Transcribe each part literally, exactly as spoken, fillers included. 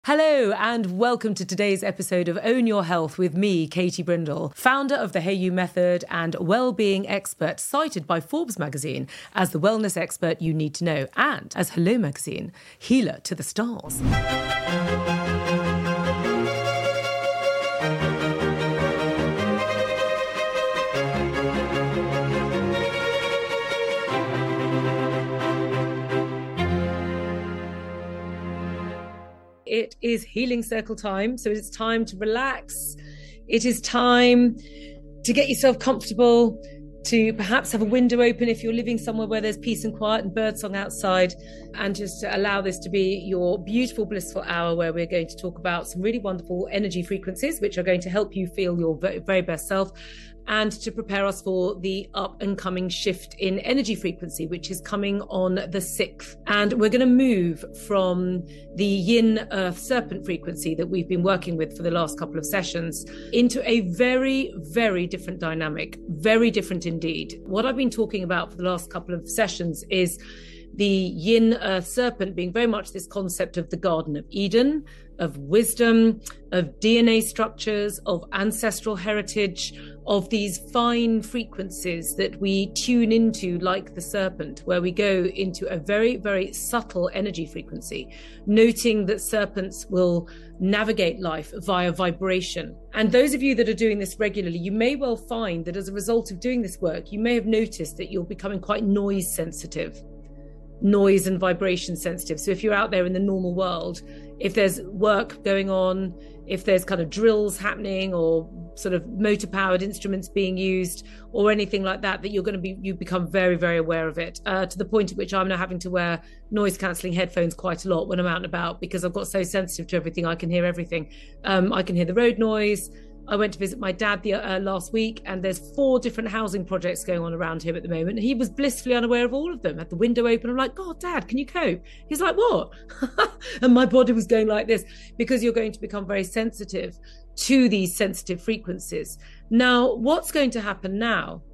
Hello and welcome to today's episode of Own Your Health with me, Katie Brindle, founder of the Hey You Method and well-being expert, cited by Forbes magazine as the wellness expert you need to know, and as Hello magazine, healer to the stars. It is healing circle time, so it's time to relax. It is time to get yourself comfortable, to perhaps have a window open if you're living somewhere where there's peace and quiet and birdsong outside, and just to allow this to be your beautiful, blissful hour where we're going to talk about some really wonderful energy frequencies, which are going to help you feel your very best self, and to prepare us for the up and coming shift in energy frequency, which is coming on the sixth. And we're going to move from the yin earth serpent frequency that we've been working with for the last couple of sessions into a very, very different dynamic, very different indeed. What I've been talking about for the last couple of sessions is the yin earth serpent being very much this concept of the Garden of Eden, of wisdom, of D N A structures, of ancestral heritage, of these fine frequencies that we tune into like the serpent, where we go into a very, very subtle energy frequency, noting that serpents will navigate life via vibration. And those of you that are doing this regularly, you may well find that as a result of doing this work, you may have noticed that you're becoming quite noise sensitive. Noise and vibration sensitive. So if you're out there in the normal world, if there's work going on, if there's kind of drills happening or sort of motor powered instruments being used or anything like that, that you're going to be, you become very, very aware of it, uh, to the point at which I'm now having to wear noise cancelling headphones quite a lot when I'm out and about, because I've got so sensitive to everything. I can hear everything. Um, I can hear the road noise. I went to visit my dad the uh, last week, and there's four different housing projects going on around him at the moment. He was blissfully unaware of all of them. Had the window open. I'm like, God, Dad, can you cope? He's like, what? And my body was going like this, because you're going to become very sensitive to these sensitive frequencies. Now, what's going to happen now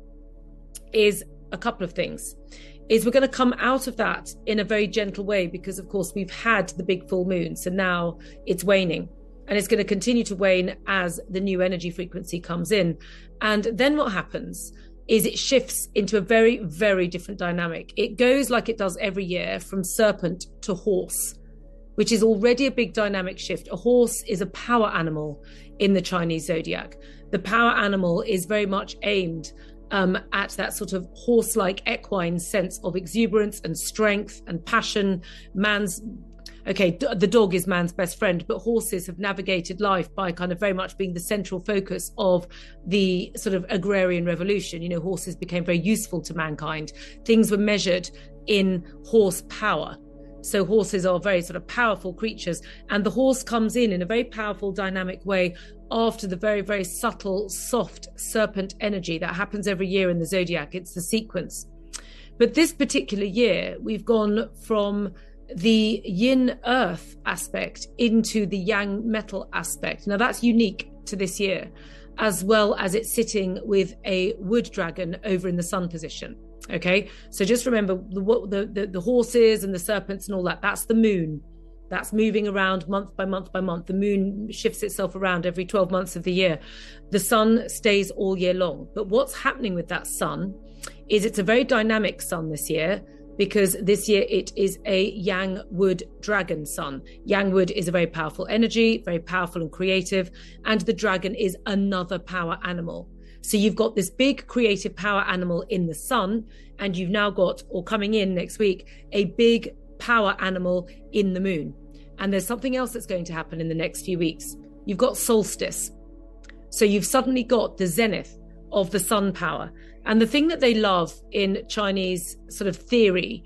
is a couple of things. Is we're going to come out of that in a very gentle way, because, of course, we've had the big full moon. So now it's waning. And it's going to continue to wane as the new energy frequency comes in. And then what happens is it shifts into a very, very different dynamic. It goes like it does every year from serpent to horse, which is already a big dynamic shift. A horse is a power animal in the Chinese zodiac. The power animal is very much aimed um, at that sort of horse-like equine sense of exuberance and strength and passion. Man's Okay, the dog is man's best friend, but horses have navigated life by kind of very much being the central focus of the sort of agrarian revolution. You know, horses became very useful to mankind. Things were measured in horse power. So horses are very sort of powerful creatures. And the horse comes in in a very powerful, dynamic way after the very, very subtle, soft serpent energy that happens every year in the zodiac. It's the sequence. But this particular year, we've gone from the yin earth aspect into the yang metal aspect. Now that's unique to this year, as well as it's sitting with a wood dragon over in the sun position. Okay, so just remember the, the, the, the horses and the serpents and all that, that's the moon. That's moving around month by month by month. The moon shifts itself around every twelve months of the year. The sun stays all year long. But what's happening with that sun is it's a very dynamic sun this year, because this year it is a yang wood dragon sun. Yang wood is a very powerful energy, very powerful and creative, and the dragon is another power animal. So you've got this big creative power animal in the sun, and you've now got, or coming in next week, a big power animal in the moon. And there's something else that's going to happen in the next few weeks. You've got solstice. So you've suddenly got the zenith of the sun power. And the thing that they love in Chinese sort of theory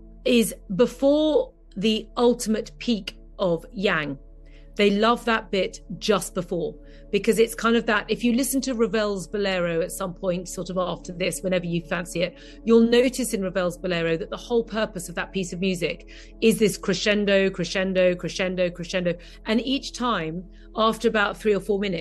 is before the ultimate peak of yang, they love that bit just before, because it's kind of that, if you listen to Ravel's Bolero at some point, sort of after this, whenever you fancy it, you'll notice in Ravel's Bolero that the whole purpose of that piece of music is this crescendo, crescendo, crescendo, crescendo. And each time, after about three or four minutes,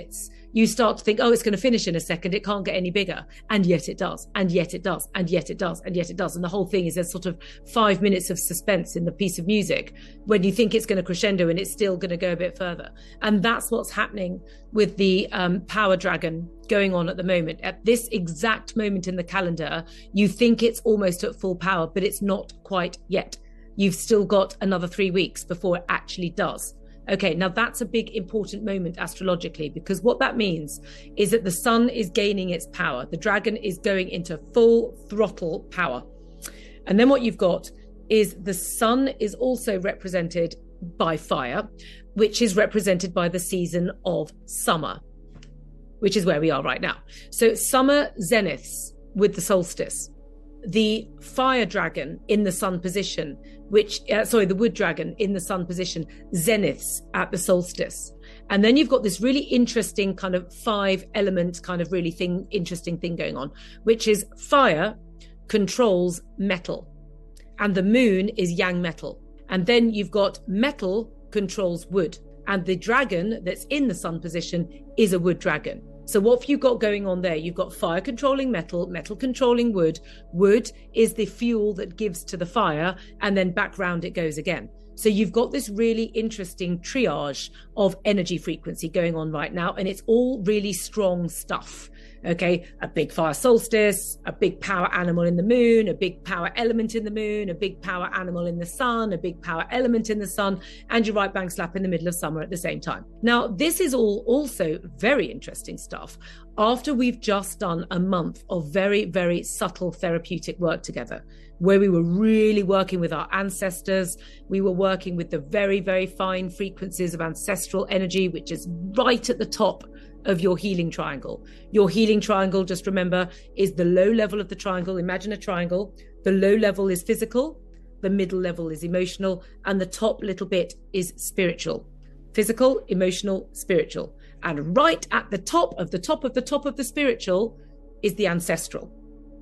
you start to think, oh, it's going to finish in a second. It can't get any bigger. And yet it does. And yet it does. And yet it does. And yet it does. And the whole thing is there's sort of five minutes of suspense in the piece of music when you think it's going to crescendo and it's still going to go a bit further. And that's what's happening with the um, Power Dragon going on at the moment. At this exact moment in the calendar, you think it's almost at full power, but it's not quite yet. You've still got another three weeks before it actually does. Okay, now that's a big important moment astrologically, because what that means is that the sun is gaining its power. The dragon is going into full throttle power. And then what you've got is the sun is also represented by fire, which is represented by the season of summer, which is where we are right now. So summer zeniths with the solstice. The fire dragon in the sun position, which, uh, sorry, the wood dragon in the sun position, zeniths at the solstice. And then you've got this really interesting kind of five element kind of really thing, interesting thing going on, which is fire controls metal and the moon is yang metal. And then you've got metal controls wood and the dragon that's in the sun position is a wood dragon. So what have you got going on there? You've got fire controlling metal, metal controlling wood. Wood is the fuel that gives to the fire, and then back round it goes again. So you've got this really interesting triage of energy frequency going on right now, and it's all really strong stuff. Okay, a big fire solstice, a big power animal in the moon, a big power element in the moon, a big power animal in the sun, a big power element in the sun, and you're right bang slap in the middle of summer at the same time. Now, this is all also very interesting stuff after we've just done a month of very, very subtle therapeutic work together, where we were really working with our ancestors. We were working with the very, very fine frequencies of ancestral energy, which is right at the top of your healing triangle. Your healing triangle, just remember, is the low level of the triangle. Imagine a triangle. The low level is physical, the middle level is emotional, and the top little bit is spiritual. Physical, emotional, spiritual. And right at the top of the top of the top of the spiritual is the ancestral.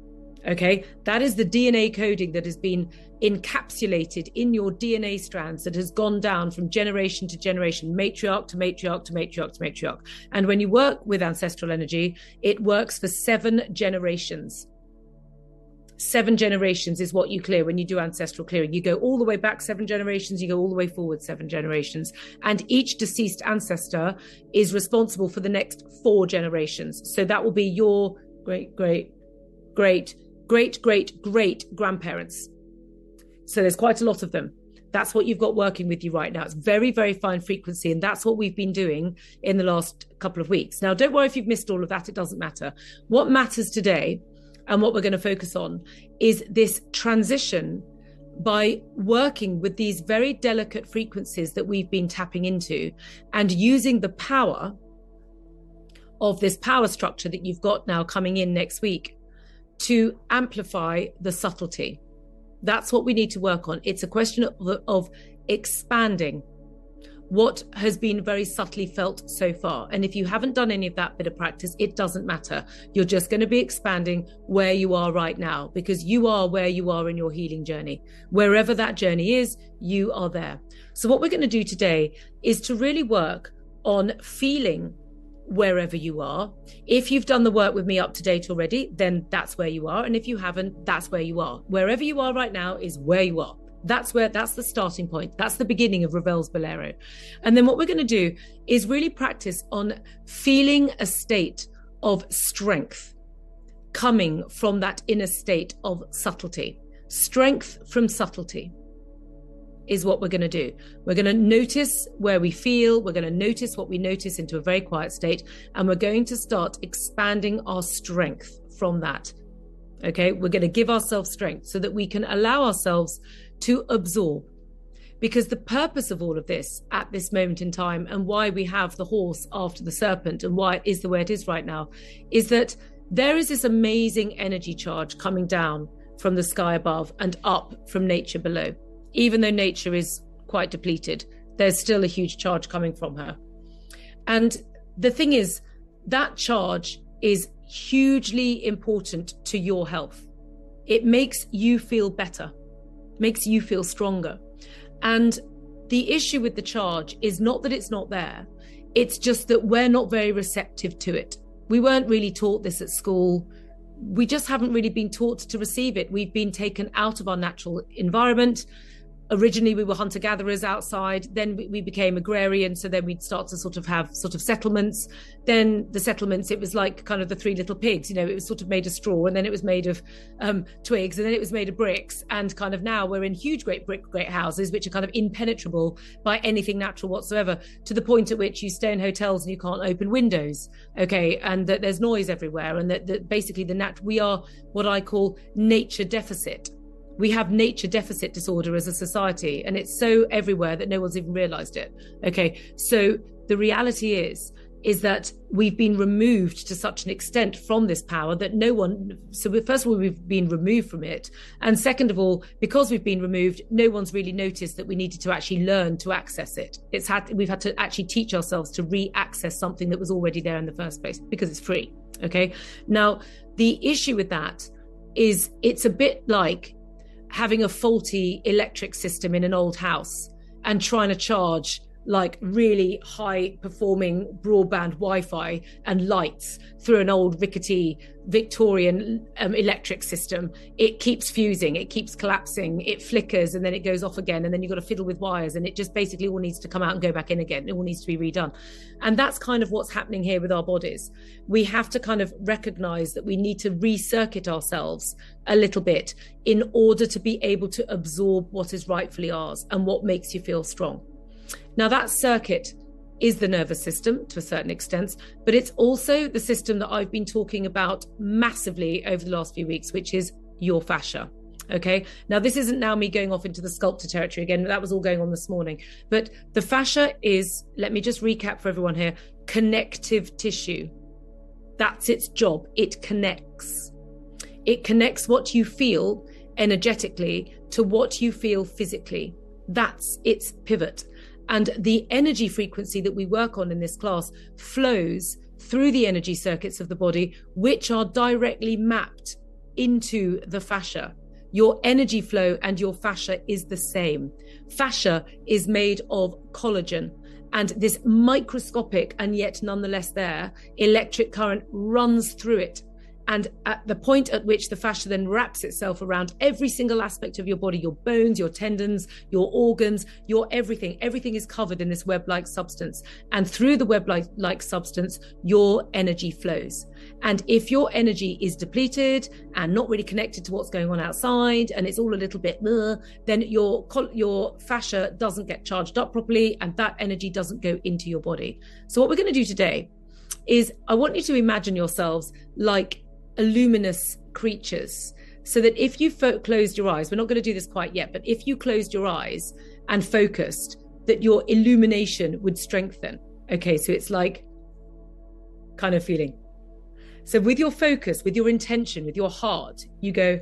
Okay, that is the D N A coding that has been encapsulated in your D N A strands that has gone down from generation to generation, matriarch to matriarch to matriarch to matriarch. And when you work with ancestral energy, it works for seven generations. Seven generations is what you clear when you do ancestral clearing. You go all the way back seven generations, you go all the way forward seven generations. And each deceased ancestor is responsible for the next four generations. So that will be your great, great, great, great, great, great grandparents. So there's quite a lot of them. That's what you've got working with you right now. It's very, very fine frequency. And that's what we've been doing in the last couple of weeks. Now, don't worry if you've missed all of that. It doesn't matter. What matters today and what we're going to focus on is this transition by working with these very delicate frequencies that we've been tapping into and using the power of this power structure that you've got now coming in next week to amplify the subtlety. That's what we need to work on. It's a question of, of expanding what has been very subtly felt so far. And if you haven't done any of that bit of practice, it doesn't matter. You're just going to be expanding where you are right now, because you are where you are in your healing journey. Wherever that journey is, you are there. So what we're going to do today is to really work on feeling wherever you are. If you've done the work with me up to date already, then that's where you are. And if you haven't, that's where you are. Wherever you are right now is where you are. That's where, that's the starting point. That's the beginning of Ravel's Bolero. And then what we're going to do is really practice on feeling a state of strength coming from that inner state of subtlety. Strength from subtlety is what we're going to do. We're going to notice where we feel. We're going to notice what we notice into a very quiet state. And we're going to start expanding our strength from that. Okay, we're going to give ourselves strength so that we can allow ourselves to absorb. Because the purpose of all of this at this moment in time, and why we have the horse after the serpent and why it is the way it is right now, is that there is this amazing energy charge coming down from the sky above and up from nature below. Even though nature is quite depleted, there's still a huge charge coming from her. And the thing is, that charge is hugely important to your health. It makes you feel better, makes you feel stronger. And the issue with the charge is not that it's not there. It's just that we're not very receptive to it. We weren't really taught this at school. We just haven't really been taught to receive it. We've been taken out of our natural environment. Originally, we were hunter-gatherers outside. Then we became agrarian. So then we'd start to sort of have sort of settlements. Then the settlements, it was like kind of the Three Little Pigs. You know, it was sort of made of straw, and then it was made of um, twigs, and then it was made of bricks. And kind of now we're in huge, great brick, great houses, which are kind of impenetrable by anything natural whatsoever, to the point at which you stay in hotels and you can't open windows. Okay. And that there's noise everywhere. And that, that basically the nat- we are what I call nature deficit. We have nature deficit disorder as a society, and it's so everywhere that no one's even realized it. Okay. So the reality is, is that we've been removed to such an extent from this power that no one, so first of all, we've been removed from it. And second of all, because we've been removed, no one's really noticed that we needed to actually learn to access it. It's had, we've had to actually teach ourselves to re-access something that was already there in the first place because it's free. Okay. Now, the issue with that is it's a bit like having a faulty electric system in an old house and trying to charge like really high performing broadband Wi-Fi and lights through an old rickety Victorian um, electric system. It keeps fusing, it keeps collapsing, it flickers, and then it goes off again, and then you've got to fiddle with wires, and it just basically all needs to come out and go back in again. It all needs to be redone. And that's kind of what's happening here with our bodies. We have to kind of recognize that we need to recircuit ourselves a little bit in order to be able to absorb what is rightfully ours and what makes you feel strong. Now, that circuit is the nervous system to a certain extent, but it's also the system that I've been talking about massively over the last few weeks, which is your fascia. Okay. Now, this isn't now me going off into the sculptor territory again. That was all going on this morning. But the fascia is, let me just recap for everyone here, connective tissue. That's its job. It connects. It connects what you feel energetically to what you feel physically. That's its pivot. And the energy frequency that we work on in this class flows through the energy circuits of the body, which are directly mapped into the fascia. Your energy flow and your fascia is the same. Fascia is made of collagen, and this microscopic and yet nonetheless there electric current runs through it. And at the point at which the fascia then wraps itself around every single aspect of your body, your bones, your tendons, your organs, your everything, everything is covered in this web-like substance. And through the web-like substance, your energy flows. And if your energy is depleted and not really connected to what's going on outside, and it's all a little bit, uh, then your, your fascia doesn't get charged up properly, and that energy doesn't go into your body. So what we're going to do today is I want you to imagine yourselves like luminous creatures, so that if you fo- closed your eyes, we're not going to do this quite yet, but if you closed your eyes and focused, that your illumination would strengthen. Okay, so it's like kind of feeling. So with your focus, with your intention, with your heart, you go,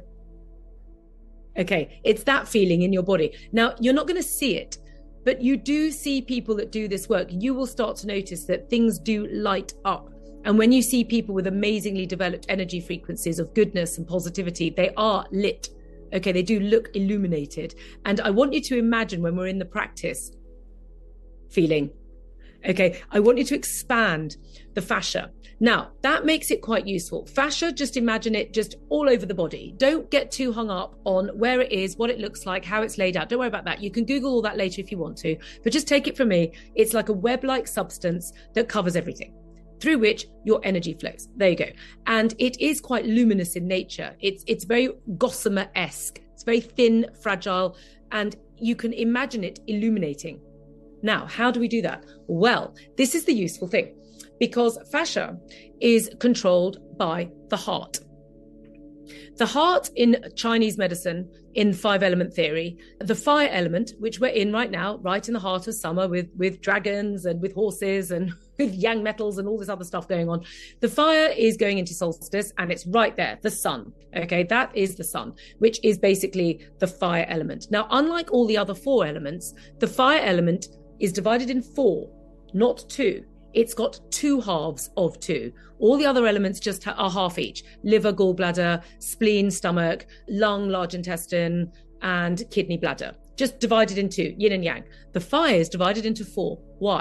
okay, it's that feeling in your body. Now, you're not going to see it, but you do see people that do this work. You will start to notice that things do light up. And when you see people with amazingly developed energy frequencies of goodness and positivity, they are lit. Okay, they do look illuminated. And I want you to imagine when we're in the practice feeling. Okay, I want you to expand the fascia. Now, that makes it quite useful. Fascia, just imagine it just all over the body. Don't get too hung up on where it is, what it looks like, how it's laid out. Don't worry about that. You can Google all that later if you want to. But just take it from me. It's like a web-like substance that covers everything, through which your energy flows. There you go. And it is quite luminous in nature. It's it's very gossamer-esque. It's very thin, fragile, and you can imagine it illuminating. Now, how do we do that? Well, this is the useful thing, because fascia is controlled by the heart. The heart in Chinese medicine, in five element theory, the fire element, which we're in right now, right in the heart of summer with, with dragons and with horses and with yang metals and all this other stuff going on. The fire is going into solstice, and it's right there, the sun. Okay, that is the sun, which is basically the fire element. Now, unlike all the other four elements, the fire element is divided in four, not two. It's got two halves of two. All the other elements just are half each: liver, gallbladder, spleen, stomach, lung, large intestine, and kidney, bladder. Just divided in two, yin and yang. The fire is divided into four. Why?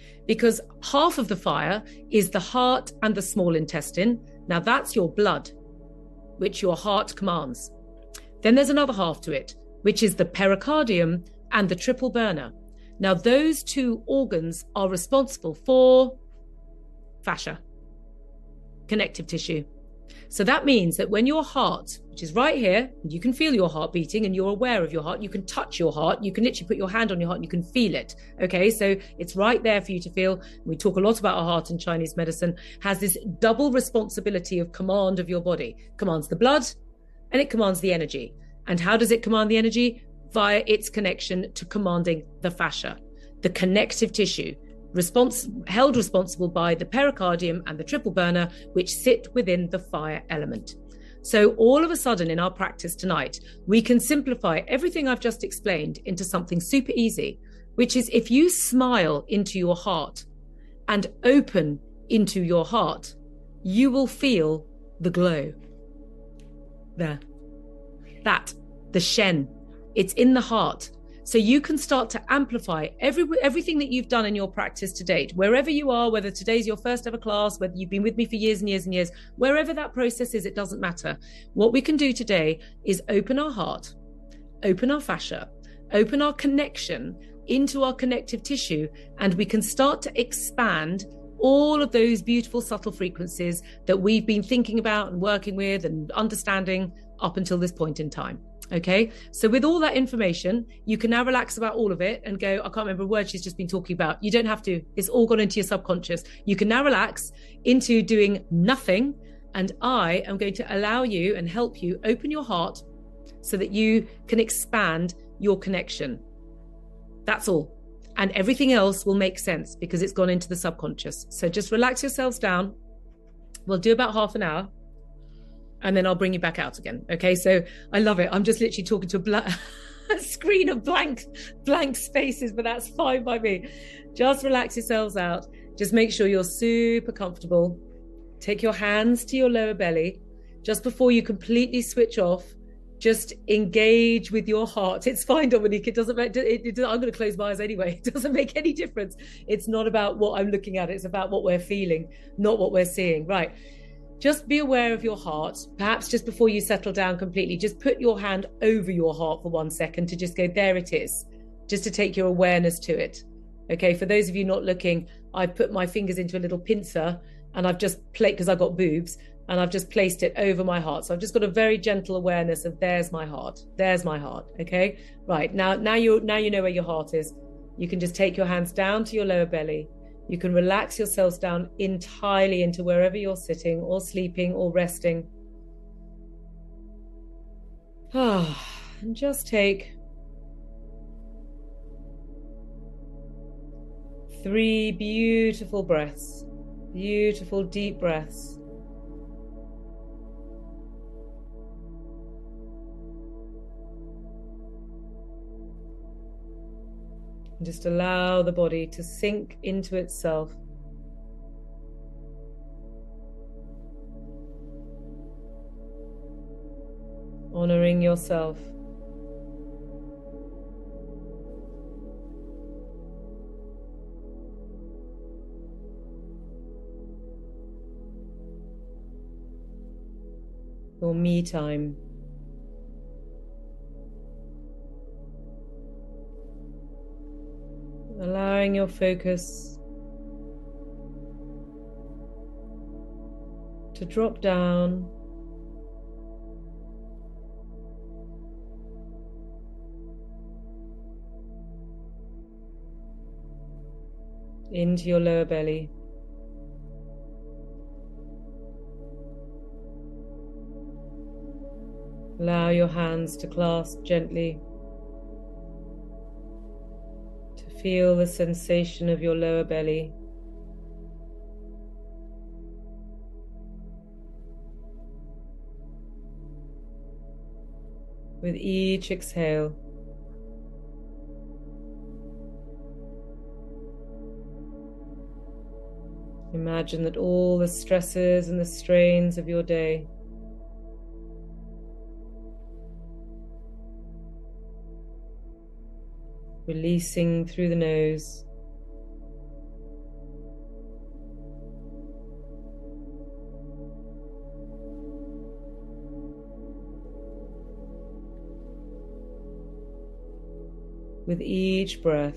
because half of the fire is the heart and the small intestine. Now that's your blood, which your heart commands. Then there's another half to it, which is the pericardium and the triple burner. Now those two organs are responsible for fascia, connective tissue. So that means that when your heart, which is right here, you can feel your heart beating and you're aware of your heart, you can touch your heart, you can literally put your hand on your heart and you can feel it. Okay, so it's right there for you to feel. We talk a lot about our heart in Chinese medicine, has this double responsibility of command of your body. Commands the blood and it commands the energy. And how does it command the energy? Via its connection to commanding the fascia, the connective tissue. Response, held responsible by the pericardium and the triple burner, which sit within the fire element. So all of a sudden in our practice tonight, we can simplify everything I've just explained into something super easy, which is if you smile into your heart and open into your heart, you will feel the glow. There. That, the Shen, it's in the heart. So you can start to amplify every, everything that you've done in your practice to date, wherever you are, whether today's your first ever class, whether you've been with me for years and years and years, wherever that process is, it doesn't matter. What we can do today is open our heart, open our fascia, open our connection into our connective tissue, and we can start to expand all of those beautiful subtle frequencies that we've been thinking about and working with and understanding up until this point in time. Okay, so with all that information, you can now relax about all of it and go, I can't remember a word she's just been talking about. You don't have to. It's all gone into your subconscious. You can now relax into doing nothing. And I am going to allow you and help you open your heart so that you can expand your connection. That's all. And everything else will make sense because it's gone into the subconscious. So just relax yourselves down. We'll do about half an hour. And then I'll bring you back out again. Okay, so I love it. I'm just literally talking to a, bla- a screen of blank, blank spaces, but that's fine by me. Just relax yourselves out. Just make sure you're super comfortable. Take your hands to your lower belly. Just before you completely switch off, just engage with your heart. It's fine, Dominique. It doesn't make, it, it, I'm going to close my eyes anyway. It doesn't make any difference. It's not about what I'm looking at. It's about what we're feeling, not what we're seeing. Right. Just be aware of your heart. Perhaps just before you settle down completely, just put your hand over your heart for one second to just go, there it is, just to take your awareness to it. Okay, for those of you not looking, I've put my fingers into a little pincer and I've just played, because I've got boobs, and I've just placed it over my heart. So I've just got a very gentle awareness of there's my heart, there's my heart. Okay, right, now, now, you now you know where your heart is. You can just take your hands down to your lower belly. You can relax yourselves down entirely into wherever you're sitting or sleeping or resting. Ah, and just take three beautiful breaths, beautiful deep breaths. And just allow the body to sink into itself. Honoring yourself. Your me time. Allowing your focus to drop down into your lower belly. Allow your hands to clasp gently. Feel the sensation of your lower belly. With each exhale, imagine that all the stresses and the strains of your day releasing through the nose, with each breath.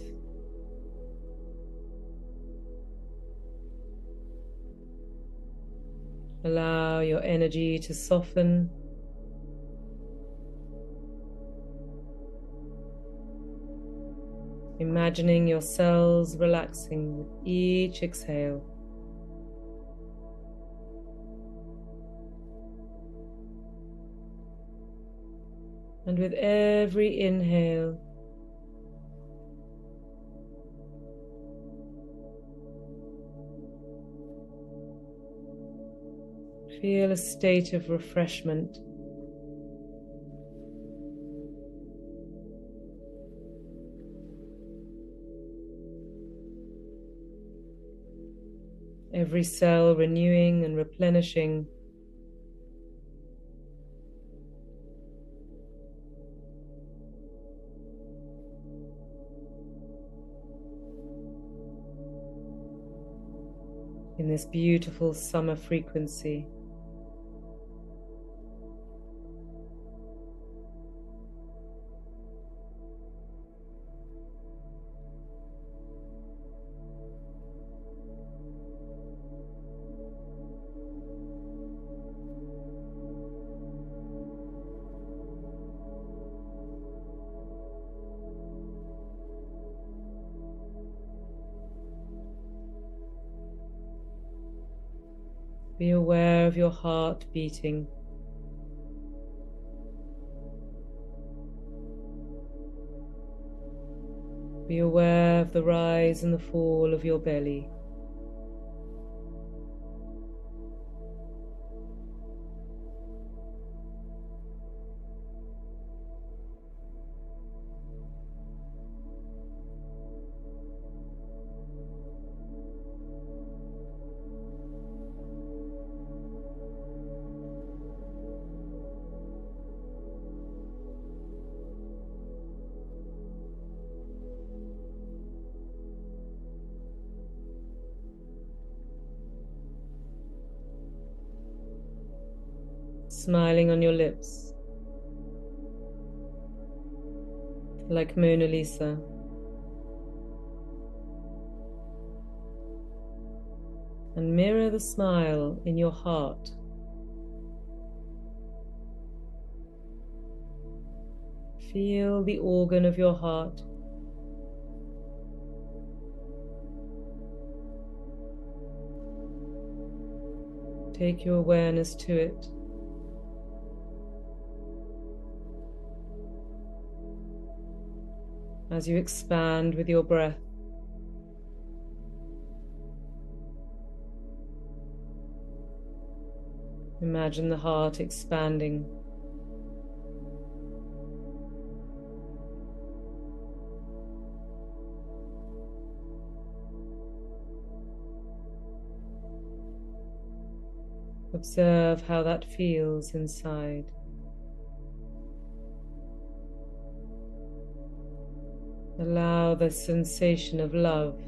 Allow your energy to soften. Imagining your cells relaxing with each exhale. And with every inhale, feel a state of refreshment. Every cell renewing and replenishing. In this beautiful summer frequency. Be aware of your heart beating. Be aware of the rise and the fall of your belly. Smiling on your lips, like Mona Lisa. And mirror the smile in your heart. Feel the organ of your heart. Take your awareness to it. As you expand with your breath. Imagine the heart expanding. Observe how that feels inside. Allow the sensation of love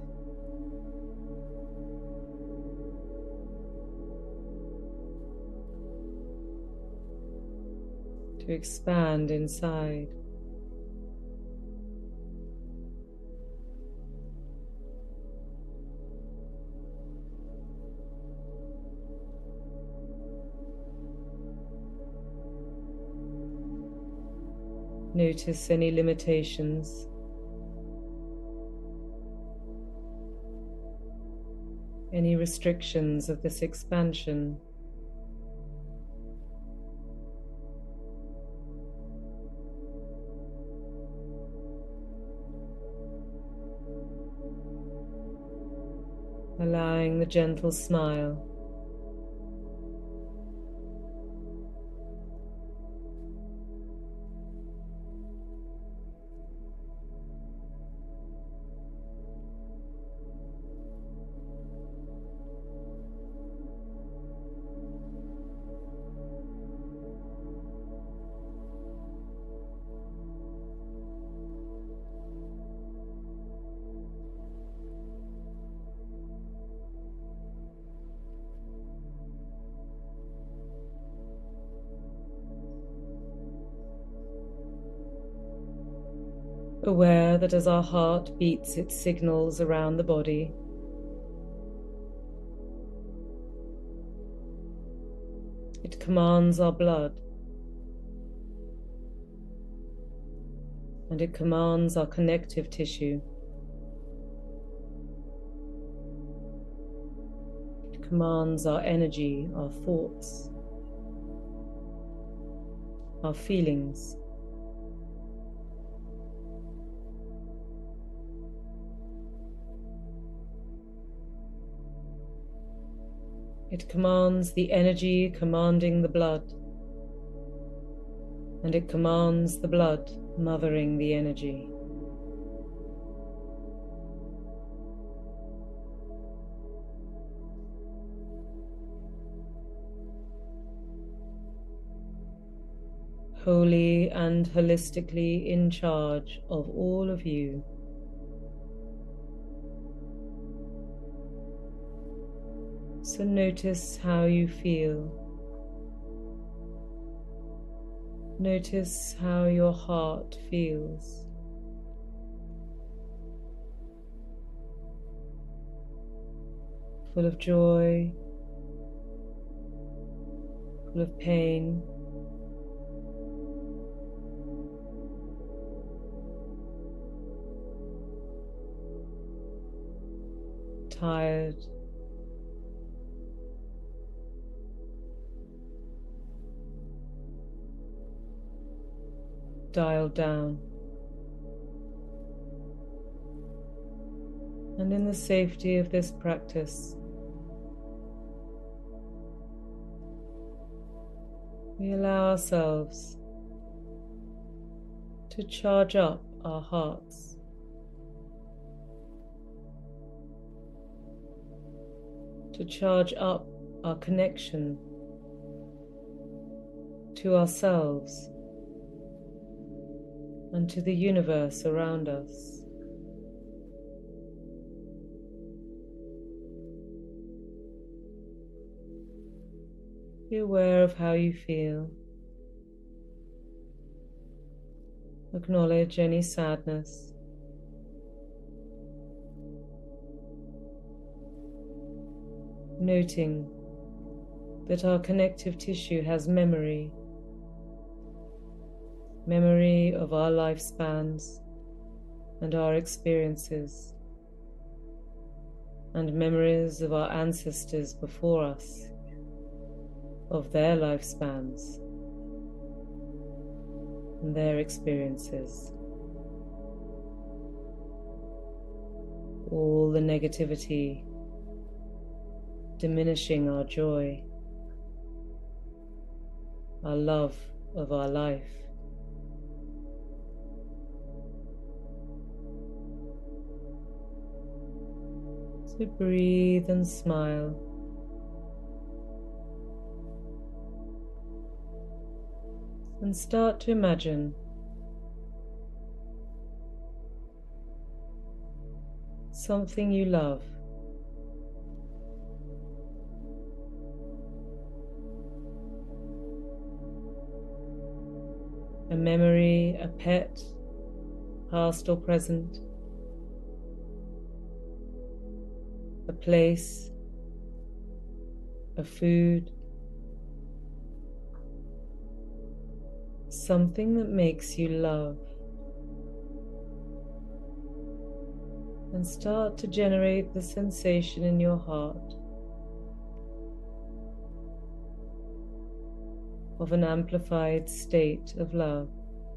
to expand inside. Notice any limitations. Any restrictions of this expansion. Allowing the gentle smile. Aware that as our heart beats its signals around the body, it commands our blood, and it commands our connective tissue. It commands our energy, our thoughts, our feelings. It commands the energy commanding the blood, and it commands the blood mothering the energy. Wholly and holistically in charge of all of you. So notice how you feel. Notice how your heart feels. Full of joy, full of pain, tired, dialed down. And in the safety of this practice, we allow ourselves to charge up our hearts. To charge up our connection to ourselves and to the universe around us. Be aware of how you feel. Acknowledge any sadness. Noting that our connective tissue has memory, memory of our lifespans and our experiences, and memories of our ancestors before us, of their lifespans and their experiences. All the negativity diminishing our joy, our love of our life. So breathe and smile. And start to imagine something you love. A memory, a pet, past or present, a place, a food, something that makes you love. And start to generate the sensation in your heart of an amplified state of love.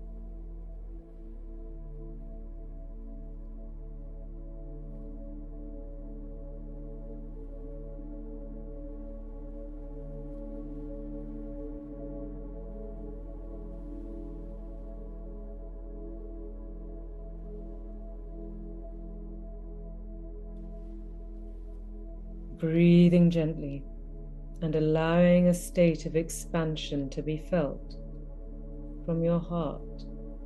Breathing gently and allowing a state of expansion to be felt from your heart,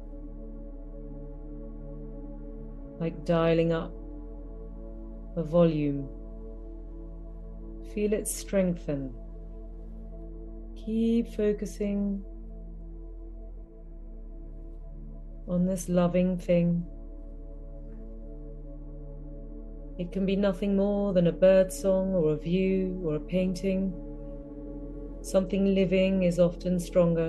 like dialing up a volume. Feel it strengthen. Keep focusing on this loving thing. It can be nothing more than a bird song or a view or a painting. Something living is often stronger.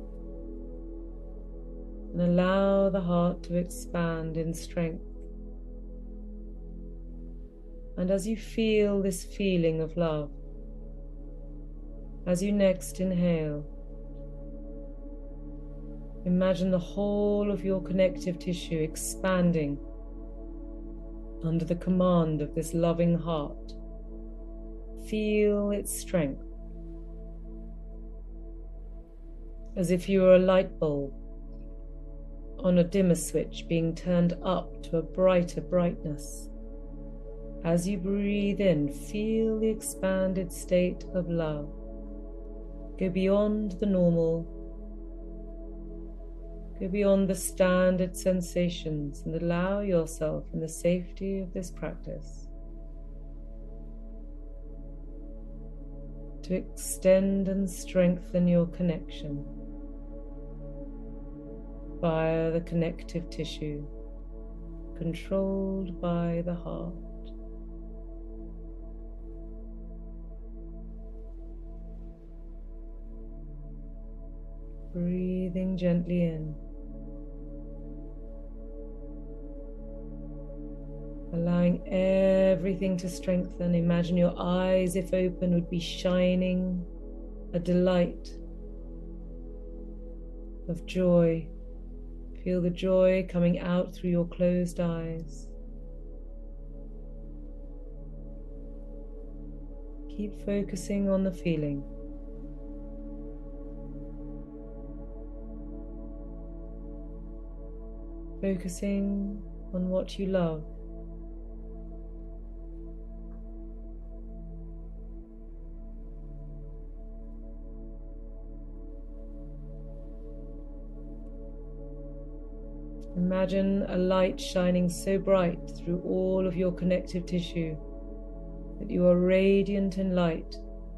And allow the heart to expand in strength. And as you feel this feeling of love, as you next inhale, imagine the whole of your connective tissue expanding under the command of this loving heart. Feel its strength, as if you were a light bulb on a dimmer switch being turned up to a brighter brightness. As you breathe in, feel the expanded state of love. Go beyond the normal. Go beyond the standard sensations and allow yourself, in the safety of this practice, to extend and strengthen your connection via the connective tissue, controlled by the heart. Breathing gently in, allowing everything to strengthen. Imagine your eyes, if open, would be shining a delight of joy. Feel the joy coming out through your closed eyes. Keep focusing on the feeling. Focusing on what you love. Imagine a light shining so bright through all of your connective tissue that you are radiant in light.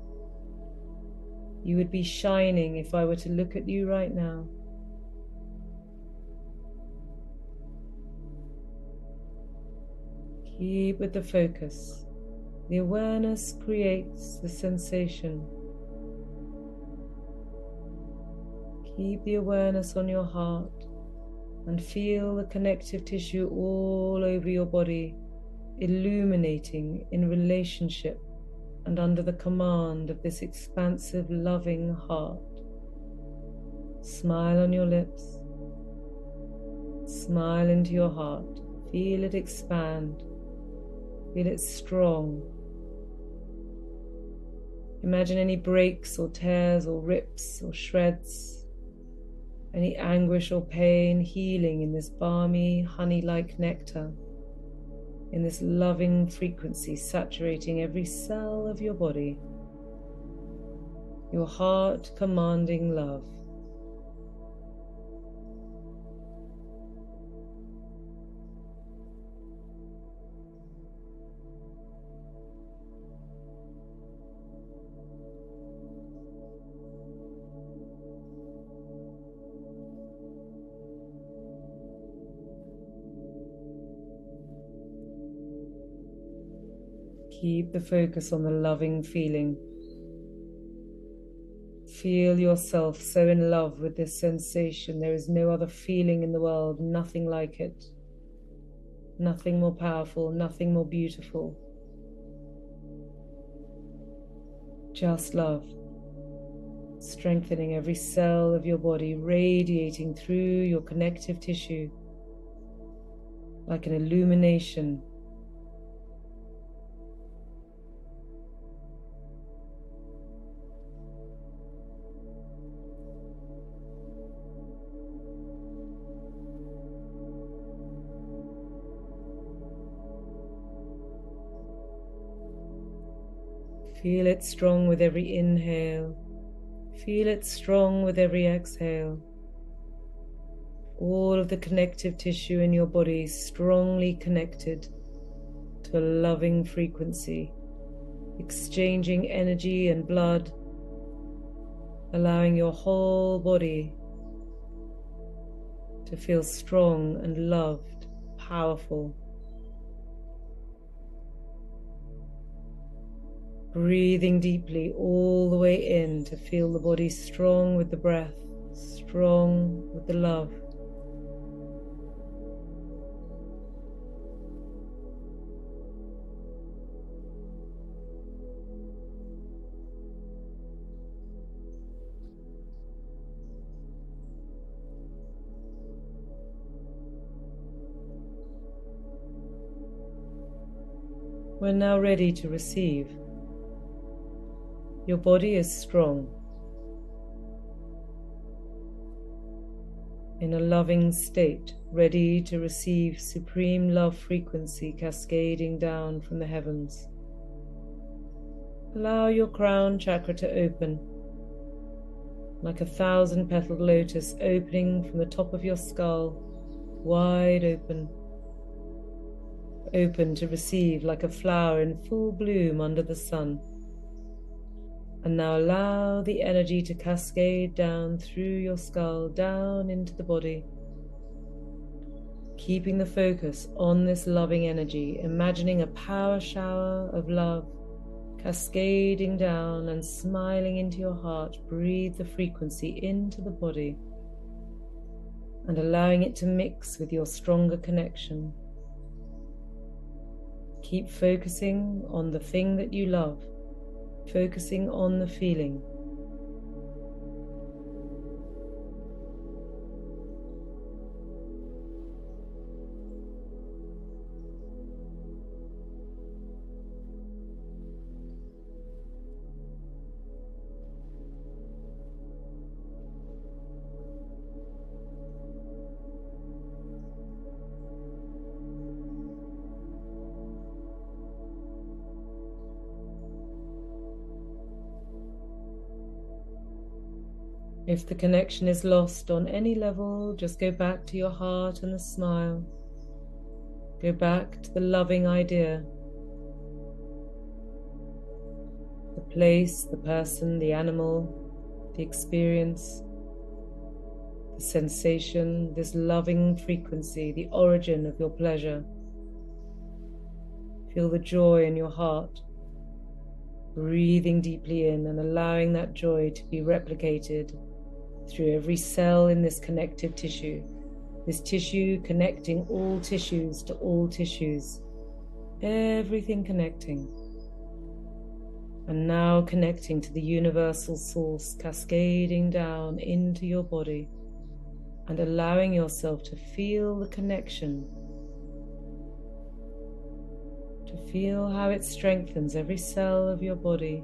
You would be shining if I were to look at you right now. Keep with the focus. The awareness creates the sensation. Keep the awareness on your heart and feel the connective tissue all over your body, illuminating in relationship and under the command of this expansive, loving heart. Smile on your lips. Smile into your heart. Feel it expand. Feel it strong. Imagine any breaks or tears or rips or shreds, any anguish or pain healing in this balmy, honey-like nectar, in this loving frequency saturating every cell of your body, your heart commanding love. Keep the focus on the loving feeling. Feel yourself so in love with this sensation. There is no other feeling in the world, nothing like it. Nothing more powerful, nothing more beautiful. Just love, strengthening every cell of your body, radiating through your connective tissue like an illumination. Feel it strong with every inhale. Feel it strong with every exhale. All of the connective tissue in your body strongly connected to a loving frequency, exchanging energy and blood, allowing your whole body to feel strong and loved, powerful. Breathing deeply all the way in to feel the body strong with the breath, strong with the love. We're now ready to receive. Your body is strong, in a loving state, ready to receive supreme love frequency cascading down from the heavens. Allow your crown chakra to open, like a thousand petaled lotus opening from the top of your skull, wide open. Open to receive like a flower in full bloom under the sun. And now allow the energy to cascade down through your skull, down into the body. Keeping the focus on this loving energy, imagining a power shower of love cascading down and smiling into your heart. Breathe the frequency into the body and allowing it to mix with your stronger connection. Keep focusing on the thing that you love, focusing on the feeling. If the connection is lost on any level, just go back to your heart and the smile. Go back to the loving idea. The place, the person, the animal, the experience, the sensation, this loving frequency, the origin of your pleasure. Feel the joy in your heart. Breathing deeply in and allowing that joy to be replicated through every cell in this connective tissue, this tissue connecting all tissues to all tissues, everything connecting. And now connecting to the universal source, cascading down into your body and allowing yourself to feel the connection, to feel how it strengthens every cell of your body.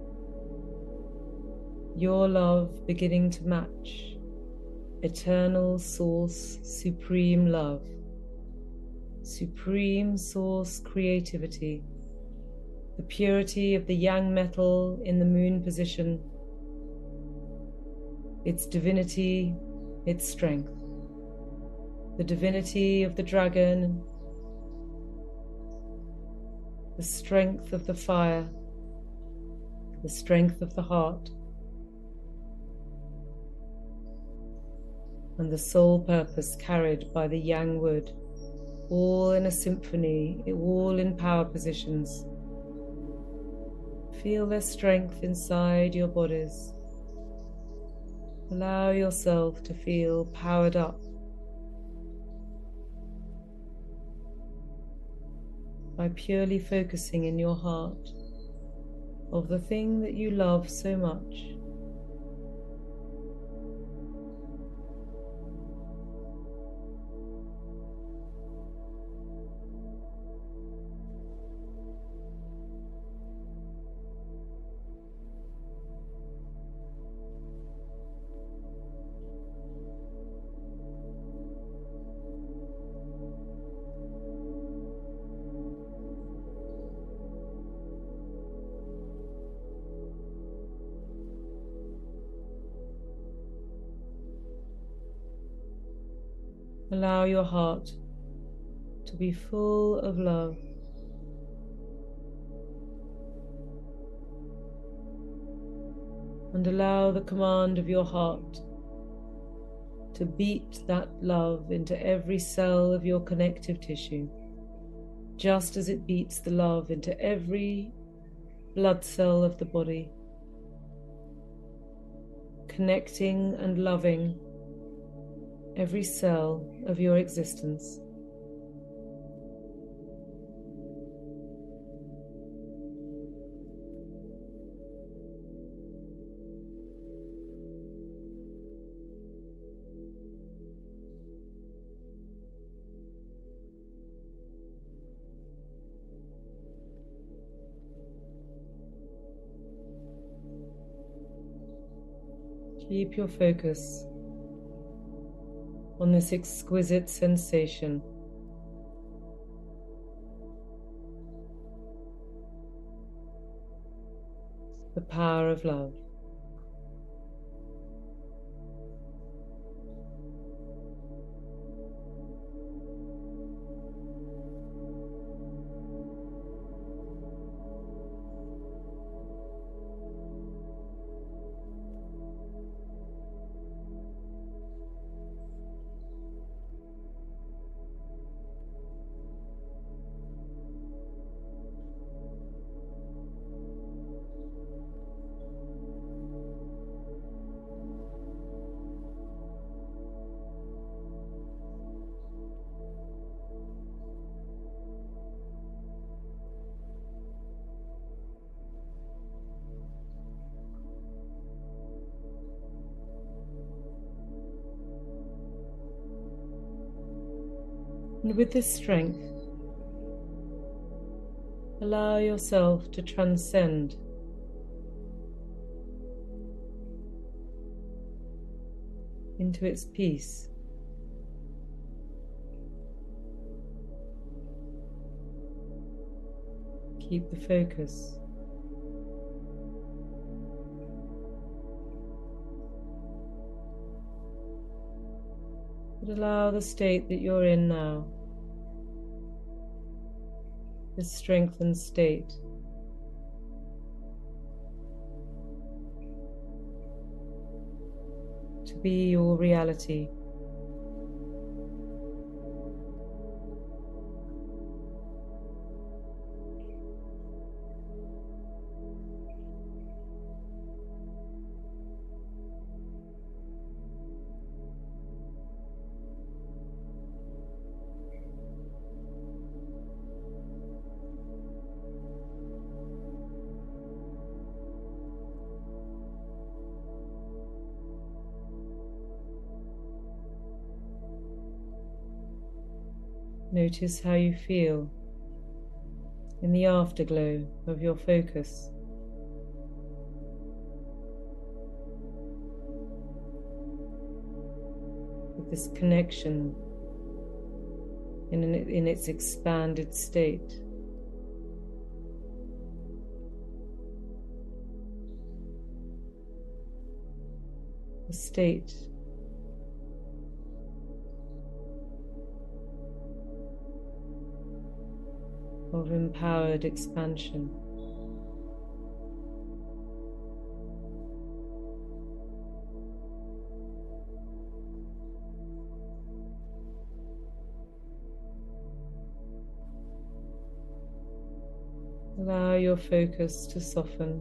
Your love beginning to match eternal source, supreme love, supreme source creativity, the purity of the yang metal in the moon position, its divinity, its strength, the divinity of the dragon, the strength of the fire, the strength of the heart, and the soul purpose carried by the yang wood, all in a symphony, all in power positions. Feel their strength inside your bodies. Allow yourself to feel powered up by purely focusing in your heart of the thing that you love so much. Allow your heart to be full of love. And allow the command of your heart to beat that love into every cell of your connective tissue, just as it beats the love into every blood cell of the body, connecting and loving every cell of your existence. Keep your focus on this exquisite sensation. The power of love. And with this strength, allow yourself to transcend into its peace. Keep the focus. But allow the state that you're in now, this strengthened state, to be your reality. Notice how you feel in the afterglow of your focus. With this connection in, an, in its expanded state. A state of empowered expansion. Allow your focus to soften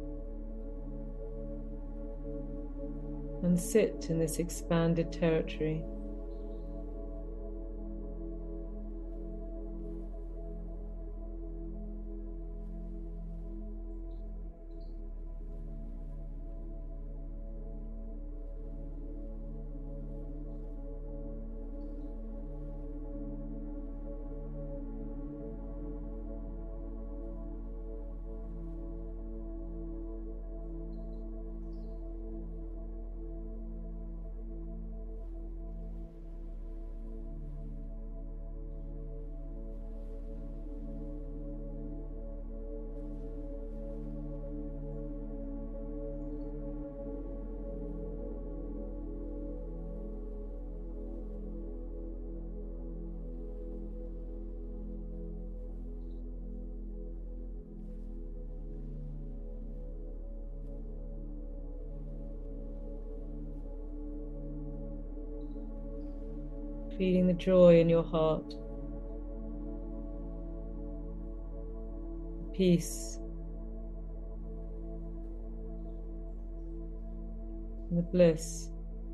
and sit in this expanded territory. feeling the joy in your heart, peace, and the bliss.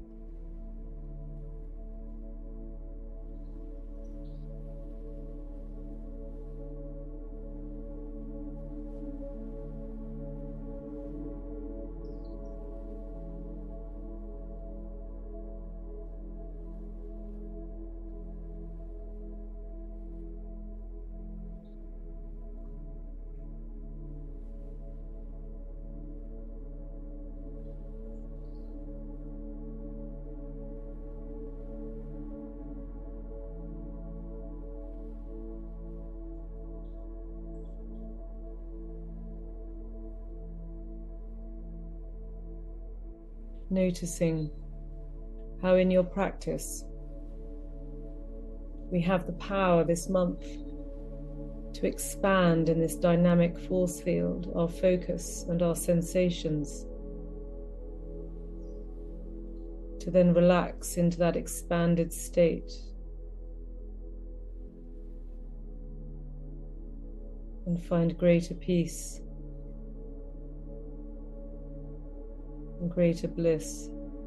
Noticing how in your practice we have the power this month to expand in this dynamic force field our focus and our sensations, to then relax into that expanded state and find greater peace and greater bliss.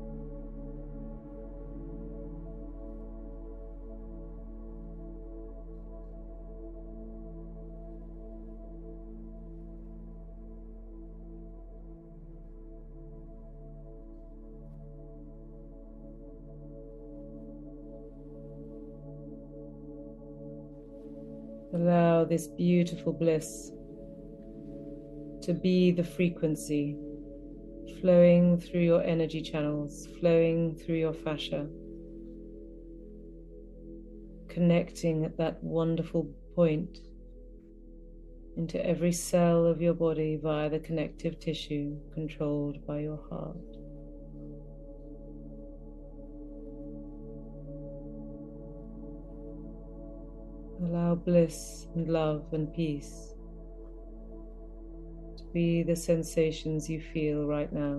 Allow this beautiful bliss to be the frequency flowing through your energy channels, flowing through your fascia, connecting at that wonderful point into every cell of your body via the connective tissue controlled by your heart. Allow bliss and love and peace to be the sensations you feel right now.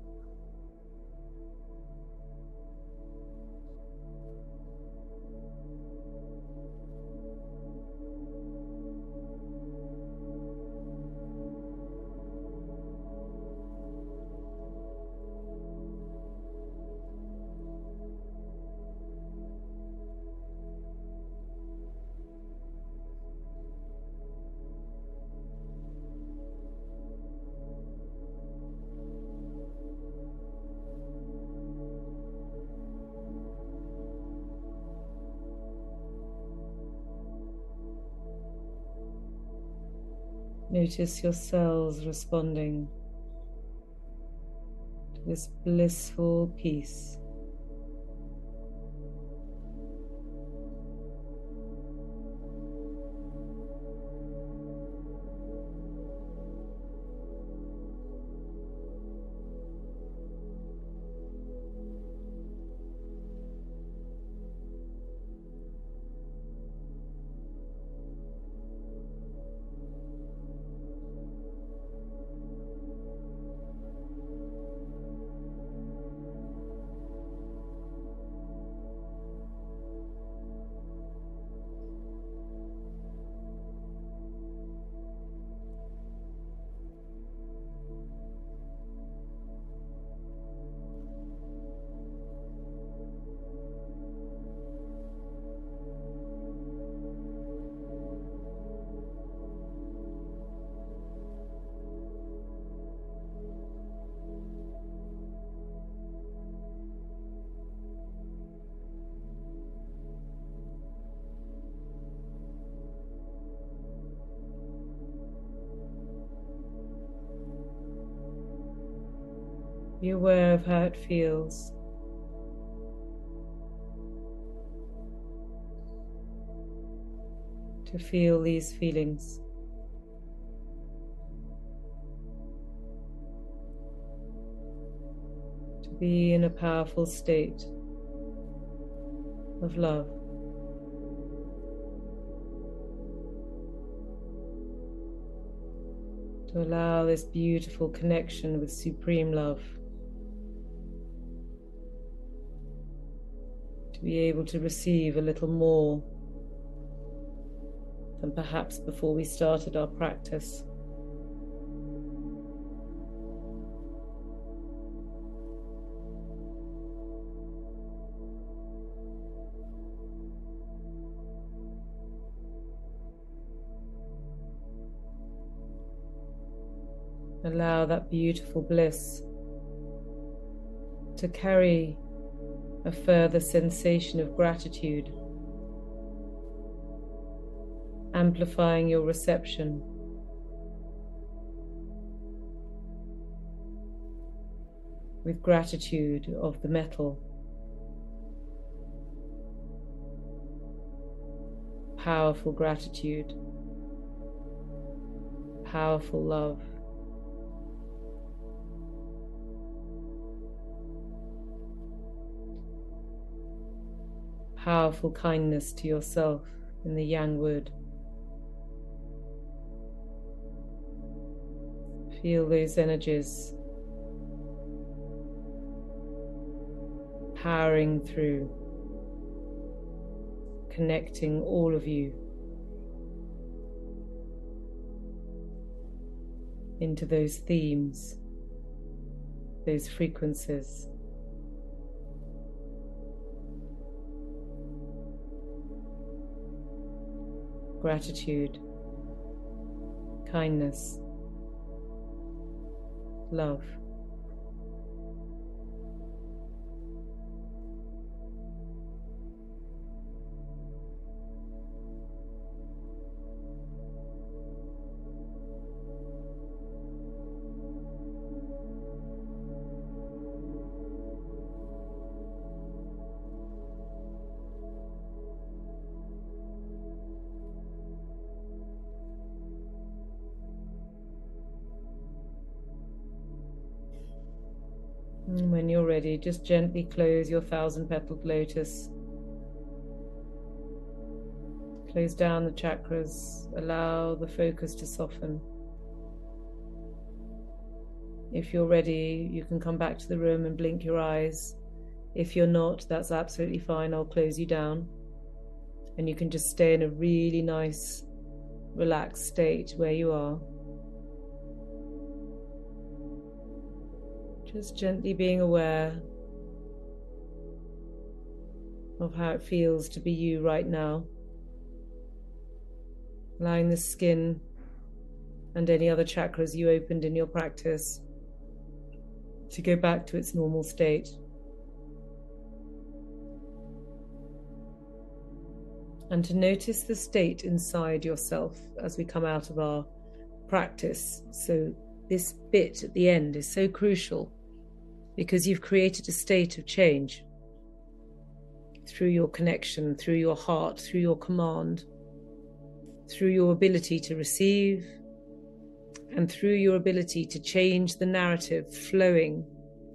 Notice your cells responding to this blissful peace. Be aware of how it feels. To feel these feelings. To be in a powerful state of love. To allow this beautiful connection with supreme love be able to receive a little more than perhaps before we started our practice. Allow that beautiful bliss to carry a further sensation of gratitude, amplifying your reception. With gratitude of the metal, powerful gratitude, powerful love. Powerful kindness to yourself in the yang wood. Feel those energies powering through, connecting all of you into those themes, those frequencies. Gratitude, kindness, love. And when you're ready, just gently close your thousand-petaled lotus. Close down the chakras. Allow the focus to soften. If you're ready, you can come back to the room and blink your eyes. If you're not, that's absolutely fine. I'll close you down. And you can just stay in a really nice, relaxed state where you are. Just gently being aware of how it feels to be you right now. Allowing the skin and any other chakras you opened in your practice to go back to its normal state. And to notice the state inside yourself as we come out of our practice. So this bit at the end is so crucial, because you've created a state of change through your connection, through your heart, through your command, through your ability to receive, and through your ability to change the narrative flowing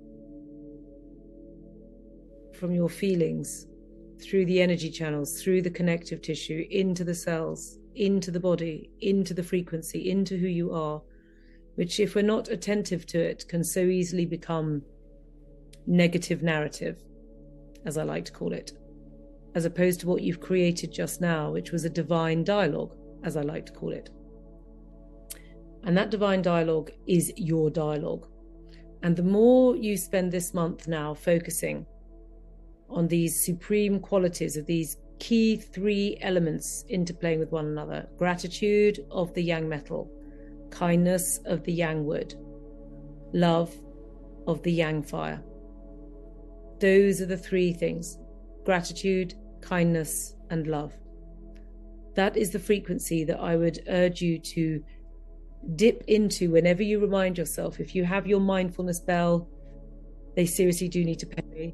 from your feelings, through the energy channels, through the connective tissue, into the cells, into the body, into the frequency, into who you are, which, if we're not attentive to it, can so easily become negative narrative, as I like to call it, as opposed to what you've created just now, which was a divine dialogue, as I like to call it. And that divine dialogue is your dialogue. And the more you spend this month now focusing on these supreme qualities of these key three elements interplaying with one another: gratitude of the yang metal, kindness of the yang wood, love of the yang fire. Those are the three things: gratitude, kindness, and love. That is the frequency that I would urge you to dip into whenever you remind yourself. If you have your mindfulness bell, they seriously do need to pay me.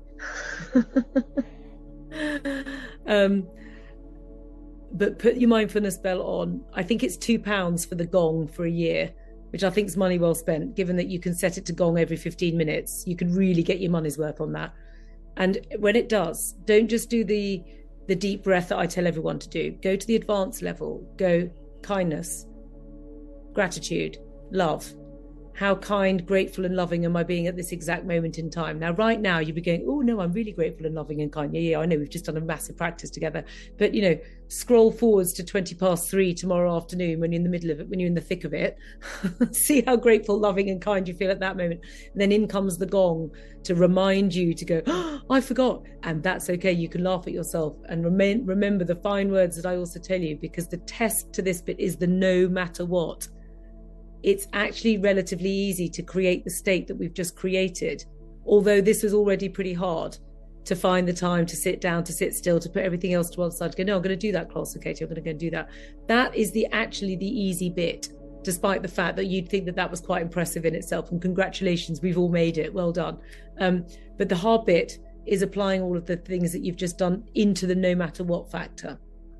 um, but put your mindfulness bell on. I think it's two pounds for the gong for a year, which I think is money well spent, given that you can set it to gong every fifteen minutes. You could really get your money's worth on that. And when it does, don't just do the the deep breath that I tell everyone to do. Go to the advanced level. Go kindness, gratitude, love. how kind, grateful and loving am I being at this exact moment in time? Now, right now, you'd be going, oh, no, I'm really grateful and loving and kind. Yeah, yeah, I know we've just done a massive practice together. But, you know, scroll forwards to twenty past three tomorrow afternoon when you're in the middle of it, when you're in the thick of it. See how grateful, loving and kind you feel at that moment. And then in comes the gong to remind you to go, oh, I forgot. And that's okay. You can laugh at yourself and remain, remember the fine words that I also tell you, because the test to this bit is the no matter what. It's actually relatively easy to create the state that we've just created, although this was already pretty hard to find the time to sit down, to sit still, to put everything else to one side, to go, no, I'm going to do that class, okay, Katie, I'm going to go and do that. That is the actually the easy bit, despite the fact that you'd think that that was quite impressive in itself. And congratulations, we've all made it. Well done. Um, but the hard bit is applying all of the things that you've just done into the no matter what factor.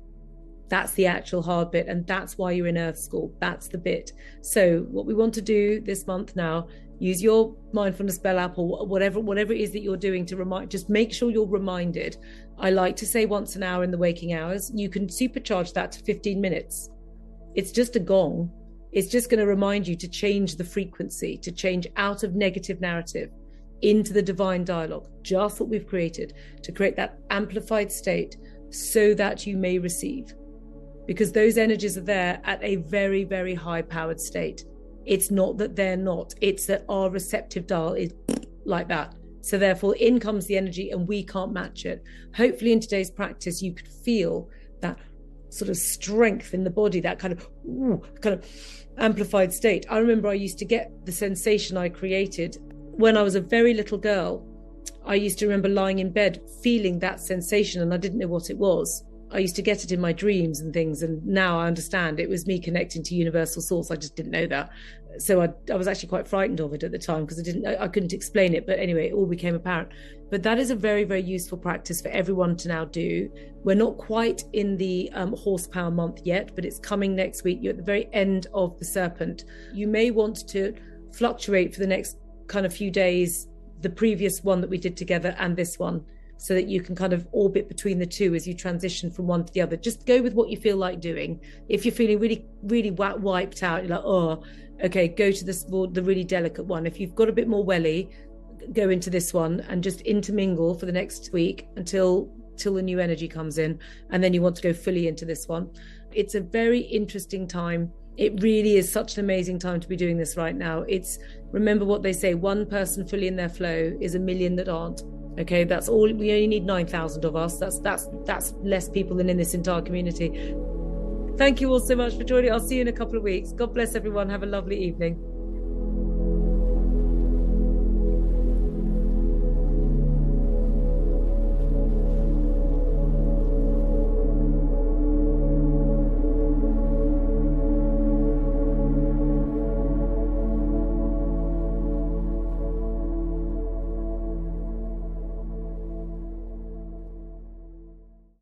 That's the actual hard bit. And that's why you're in Earth School. That's the bit. So what we want to do this month now, use your mindfulness bell app or whatever, whatever it is that you're doing to remind, just make sure you're reminded. I like to say once an hour in the waking hours. You can supercharge that to fifteen minutes. It's just a gong. It's just going to remind you to change the frequency, to change out of negative narrative into the divine dialogue, just what we've created, to create that amplified state so that you may receive. Because those energies are there at a very, very high powered state. It's not that they're not, it's that our receptive dial is like that. So therefore in comes the energy and we can't match it. Hopefully in today's practice, you could feel that sort of strength in the body, that kind of, ooh, kind of amplified state. I remember I used to get the sensation I created when I was a very little girl. I used to remember lying in bed, feeling that sensation, and I didn't know what it was. I used to get it in my dreams and things, and now I understand it was me connecting to universal source. I just didn't know that. So I, I was actually quite frightened of it at the time because I didn't, I, I couldn't explain it. But anyway, it all became apparent. But that is a very, very useful practice for everyone to now do. We're not quite in the um, horsepower month yet, but it's coming next week. You're at the very end of the serpent. You may want to fluctuate for the next kind of few days, the previous one that we did together and this one, so that you can kind of orbit between the two as you transition from one to the other. Just go with what you feel like doing. If you're feeling really, really wiped out, you're like, oh, okay, go to this, the really delicate one. If you've got a bit more welly, go into this one and just intermingle for the next week until till the new energy comes in. And then you want to go fully into this one. It's a very interesting time. It really is such an amazing time to be doing this right now. It's, remember what they say, one person fully in their flow is a million that aren't. Okay, that's all. We only need nine thousand of us. That's that's that's less people than in this entire community. Thank you all so much for joining. I'll see you in a couple of weeks. God bless everyone. Have a lovely evening.